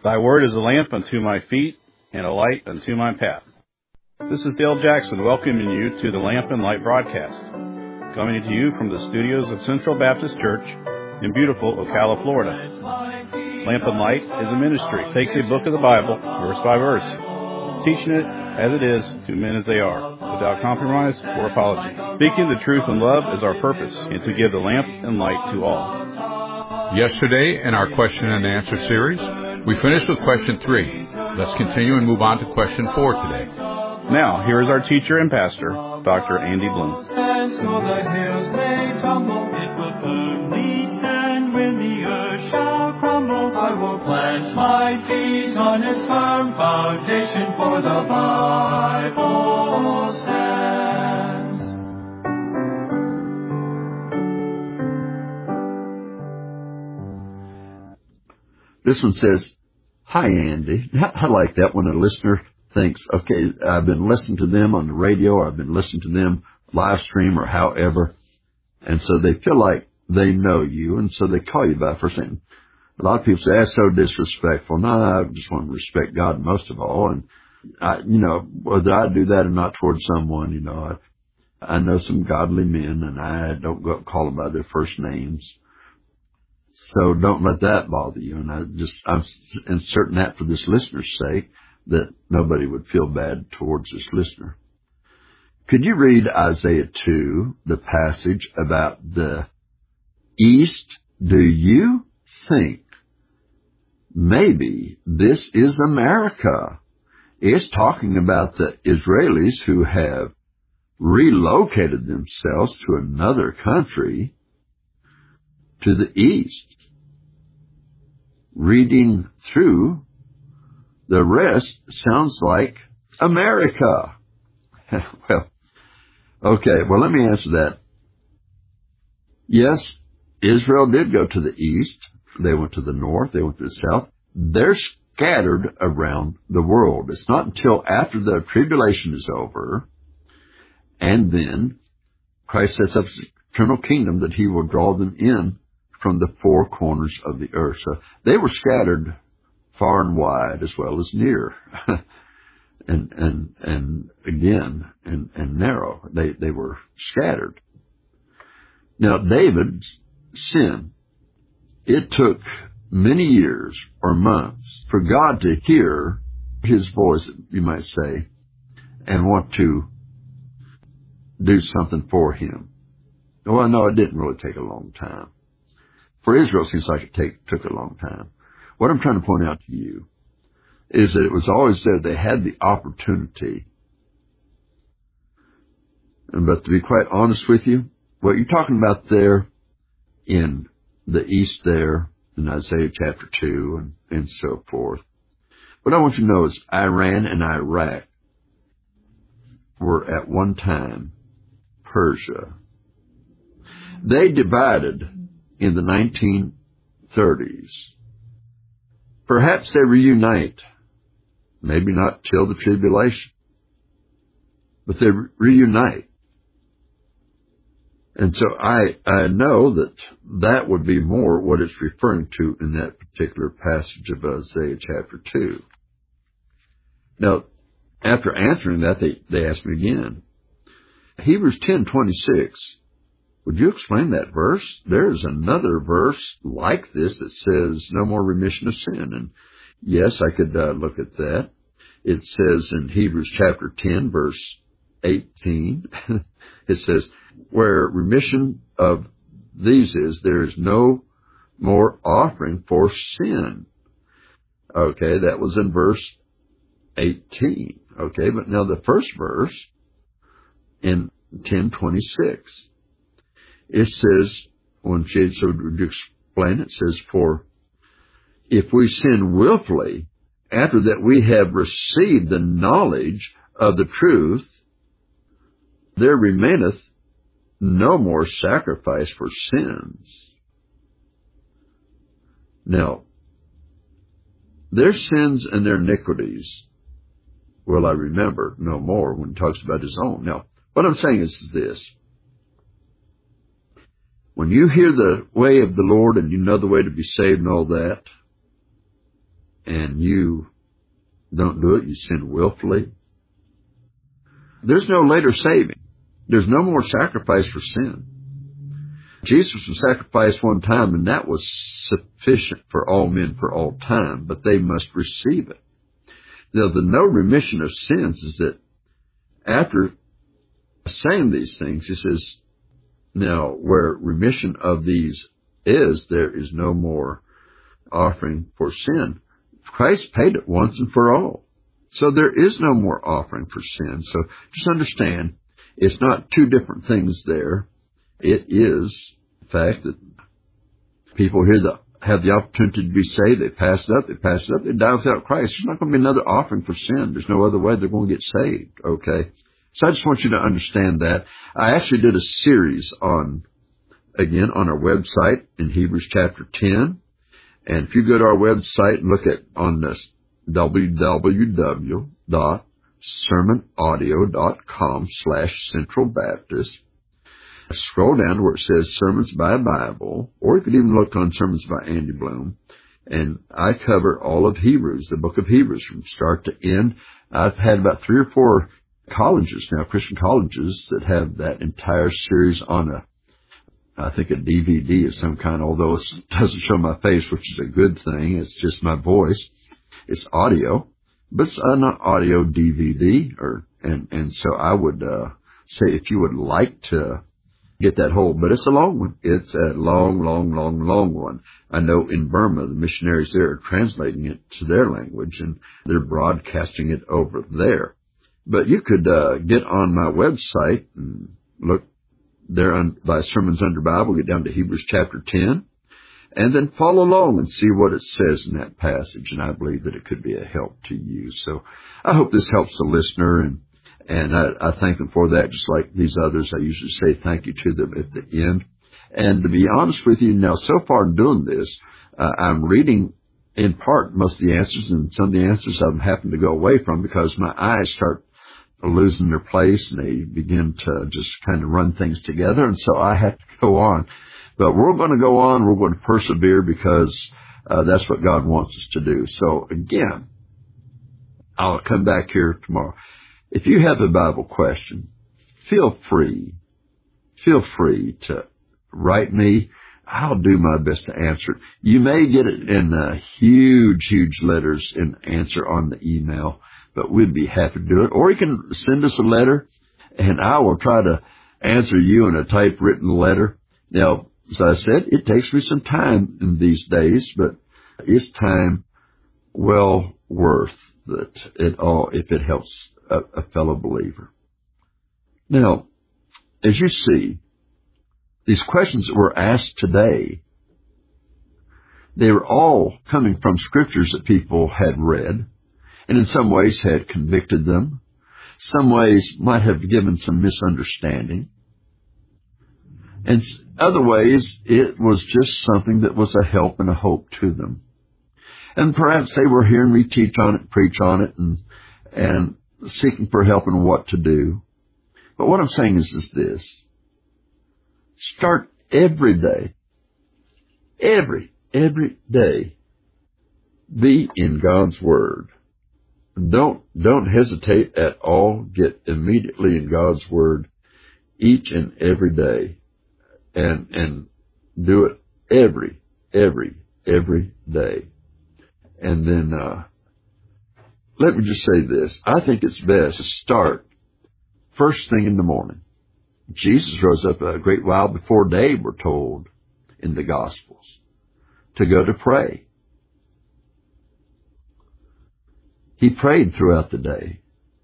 Thy word is a lamp unto my feet and a light unto my path. This is Dale Jackson welcoming you to the Lamp and Light broadcast, coming to you from the studios of Central Baptist Church in beautiful Ocala, Florida. Lamp and Light is a ministry. It takes a book of the Bible, verse by verse, teaching it as it is to men as they are, without compromise or apology. Speaking the truth in love is our purpose, and to give the lamp and light to all. Yesterday, in our question and answer series, we finished with question 3. Let's continue and move on to question 4 today. Now, here is our teacher and pastor, Dr. Andy Bloom. And so the hills may tumble, it will firmly stand when the earth shall crumble. I will plant my feet on its firm foundation, for the Bible stands. This one says, "Hi, Andy." I like that when a listener thinks, okay, I've been listening to them on the radio, or I've been listening to them live stream or however, and so they feel like they know you, and so they call you by first name. A lot of people say, that's so disrespectful. No, I just want to respect God most of all, and whether I do that or not towards someone, I know some godly men, and I don't go up and call them by their first names. So don't let that bother you. And I'm inserting that for this listener's sake, that nobody would feel bad towards this listener. Could you read Isaiah 2, the passage about the East? Do you think maybe this is America? It's talking about the Israelis who have relocated themselves to another country to the east. Reading through the rest sounds like America. Well, let me answer that. Yes, Israel did go to the east. They went to the north. They went to the south. They're scattered around the world. It's not until after the tribulation is over, and then Christ sets up his eternal kingdom, that he will draw them in from the four corners of the earth. So they were scattered far and wide as well as near, and narrow. They were scattered. Now, David's sin, it took many years or months for God to hear his voice, you might say, and want to do something for him. Well, no, it didn't really take a long time. For Israel, it seems like it took a long time. What I'm trying to point out to you is that it was always there. They had the opportunity. But to be quite honest with you, what you're talking about there in the east there, in Isaiah chapter 2 and so forth, what I want you to know is Iran and Iraq were at one time Persia. They divided in the 1930s. Perhaps they reunite. Maybe not till the tribulation, but they reunite. And so I know that would be more what it's referring to in that particular passage of Isaiah chapter 2. Now, after answering that, they asked me again, Hebrews 10:26. Would you explain that verse? There's another verse like this that says no more remission of sin. And yes, I could look at that. It says in Hebrews chapter 10, verse 18, it says, where remission of these is, there is no more offering for sin. Okay, that was in verse 18. Okay, but now the first verse in 10:26. It says, when she so to explain it, says, for if we sin willfully, after that we have received the knowledge of the truth, there remaineth no more sacrifice for sins. Now, their sins and their iniquities will I remember no more, when he talks about his own. Now, what I'm saying is this. When you hear the way of the Lord and you know the way to be saved and all that, and you don't do it, you sin willfully, there's no later saving. There's no more sacrifice for sin. Jesus was sacrificed one time, and that was sufficient for all men for all time, but they must receive it. Now, the no remission of sins is that after saying these things, he says, now, where remission of these is, there is no more offering for sin. Christ paid it once and for all. So there is no more offering for sin. So just understand, it's not two different things there. It is the fact that people here that have the opportunity to be saved, they pass it up, they die without Christ. There's not going to be another offering for sin. There's no other way they're going to get saved, okay? So I just want you to understand that. I actually did a series on our website in Hebrews chapter 10. And if you go to our website and look at on this www.sermonaudio.com/Central Baptist, scroll down to where it says Sermons by Bible, or you could even look on Sermons by Andy Bloom. And I cover all of Hebrews, the book of Hebrews, from start to end. I've had about 3 or 4 colleges now, Christian colleges, that have that entire series on I think a DVD of some kind, although it doesn't show my face, which is a good thing. It's just my voice. It's audio, but it's not audio DVD. And so I would say if you would like to get that whole, but it's a long one. It's a long one. I know in Burma, the missionaries there are translating it to their language, and they're broadcasting it over there. But you could get on my website and look there by Sermons Under Bible, get down to Hebrews chapter 10, and then follow along and see what it says in that passage. And I believe that it could be a help to you. So I hope this helps the listener, and I thank them for that. Just like these others, I usually say thank you to them at the end. And to be honest with you, now so far in doing this, I'm reading in part most of the answers, and some of the answers I'm having to go away from because my eyes start losing their place and they begin to just kind of run things together. And so I have to go on. But we're going to go on. We're going to persevere because that's what God wants us to do. So again, I'll come back here tomorrow. If you have a Bible question, feel free to write me. I'll do my best to answer it. You may get it in huge letters in answer on the email, but we'd be happy to do it. Or you can send us a letter, and I will try to answer you in a typewritten letter. Now, as I said, it takes me some time in these days, but it's time well worth it all if it helps a fellow believer. Now, as you see, these questions that were asked today, they were all coming from scriptures that people had read, and in some ways had convicted them. Some ways might have given some misunderstanding. And other ways, it was just something that was a help and a hope to them. And perhaps they were hearing me teach on it, preach on it, and seeking for help in what to do. But what I'm saying is this. Start every day. Every day. Be in God's Word. Don't hesitate at all. Get immediately in God's Word each and every day. And do it every day. And then, let me just say this. I think it's best to start first thing in the morning. Jesus rose up a great while before day, we're told in the Gospels, to go to pray. He prayed throughout the day.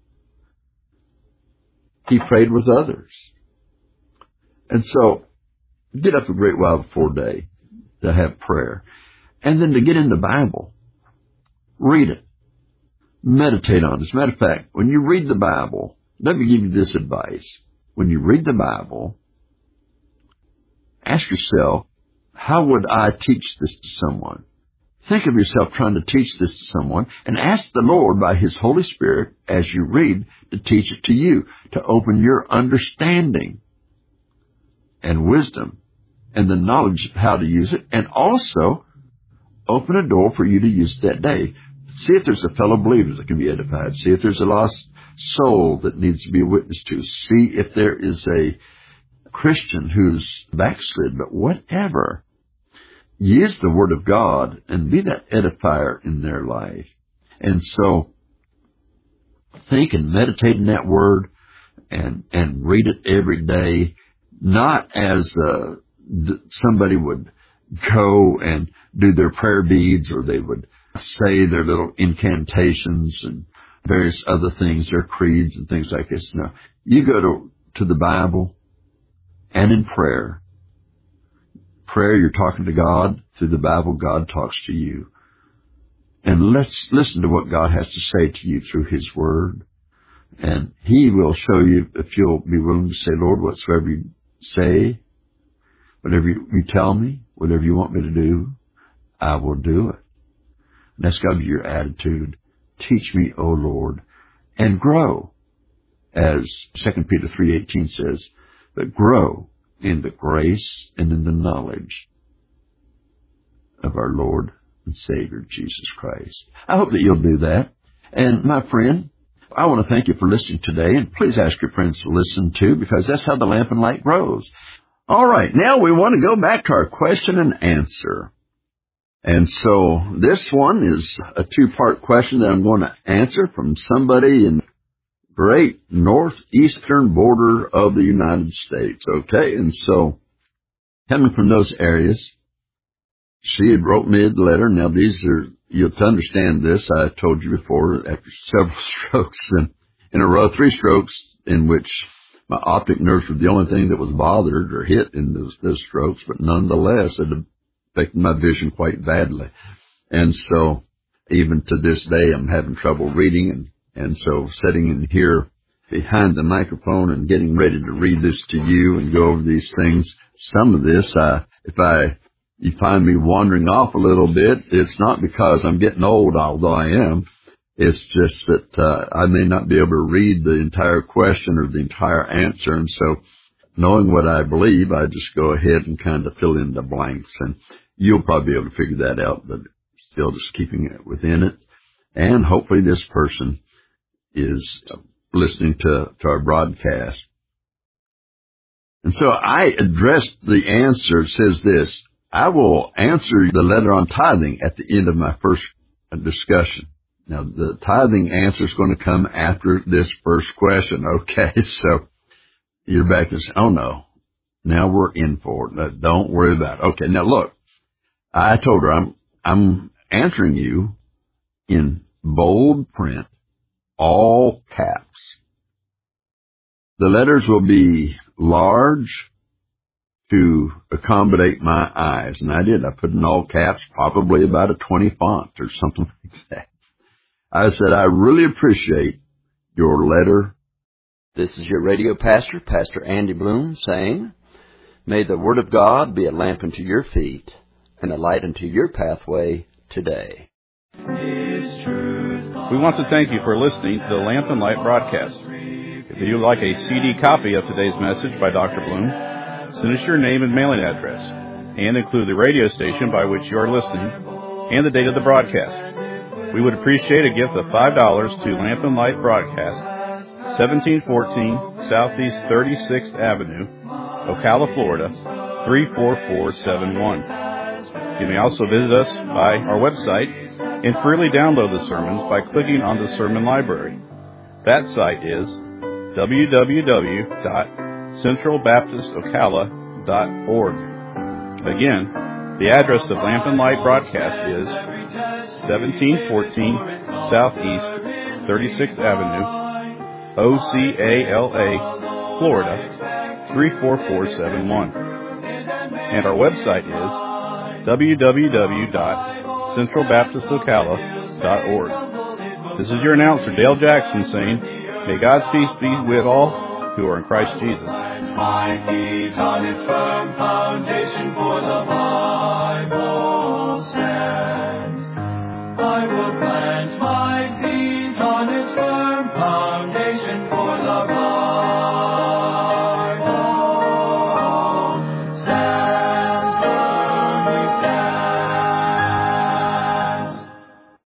He prayed with others. And so, get up a great while before day to have prayer. And then to get in the Bible. Read it. Meditate on it. As a matter of fact, when you read the Bible, let me give you this advice. When you read the Bible, ask yourself, how would I teach this to someone? Think of yourself trying to teach this to someone, and ask the Lord by His Holy Spirit as you read to teach it to you, to open your understanding and wisdom and the knowledge of how to use it, and also open a door for you to use that day. See if there's a fellow believer that can be edified. See if there's a lost soul that needs to be witnessed to. See if there is a Christian who's backslid. But whatever, use the Word of God and be that edifier in their life. And so think and meditate in that Word and read it every day, not as somebody would go and do their prayer beads, or they would say their little incantations and various other things, their creeds and things like this. No, you go to the Bible, and in prayer, you're talking to God. Through the Bible, God talks to you. And let's listen to what God has to say to you through His Word. And He will show you, if you'll be willing to say, Lord, whatsoever you say, whatever you tell me, whatever you want me to do, I will do it. And that's got to be your attitude. Teach me, O Lord, and grow. As 2 Peter 3:18 says, but grow in the grace and in the knowledge of our Lord and Savior, Jesus Christ. I hope that you'll do that. And my friend, I want to thank you for listening today, and please ask your friends to listen too, because that's how the Lamp and Light grows. All right, now we want to go back to our question and answer. And so this one is a two-part question that I'm going to answer from somebody in great northeastern border of the United States. Okay, and so coming from those areas, she had wrote me a letter. Now these are, you'll understand this, I told you before, after several strokes in a row, 3 strokes in which my optic nerves were the only thing that was bothered or hit in those strokes, but nonetheless it affected my vision quite badly. And so even to this day I'm having trouble reading, and so sitting in here behind the microphone and getting ready to read this to you and go over these things, some of this, if you find me wandering off a little bit, it's not because I'm getting old, although I am. It's just that I may not be able to read the entire question or the entire answer. And so knowing what I believe, I just go ahead and kind of fill in the blanks. And you'll probably be able to figure that out, but still just keeping it within it. And hopefully this person is listening to our broadcast. And so I addressed the answer. It says this: I will answer the letter on tithing at the end of my first discussion. Now, the tithing answer is going to come after this first question. Okay, so you're back and say, oh no, now we're in for it. Don't worry about it. Okay, now look, I told her I'm answering you in bold print, all caps. The letters will be large to accommodate my eyes, and I did. I put in all caps, probably about a 20 font or something like that. I said, I really appreciate your letter. This is your radio pastor, Pastor Andy Bloom, saying, may the Word of God be a lamp unto your feet and a light unto your pathway today. We want to thank you for listening to the Lamp and Light broadcast. If you would like a CD copy of today's message by Dr. Bloom, send us your name and mailing address, and include the radio station by which you are listening and the date of the broadcast. We would appreciate a gift of $5 to Lamp and Light Broadcast, 1714 Southeast 36th Avenue, Ocala, Florida, 34471. You may also visit us by our website and freely download the sermons by clicking on the sermon library. That site is www.centralbaptistocala.org. Again, the address of Lamp and Light Broadcast is 1714 Southeast 36th Avenue, Ocala, Florida, 34471. And our website is www.centralbaptistocala.org. This is your announcer, Dale Jackson, saying, may God's peace be with all who are in Christ Jesus. My feet on its firm foundation, for the Bible stands. I will plant my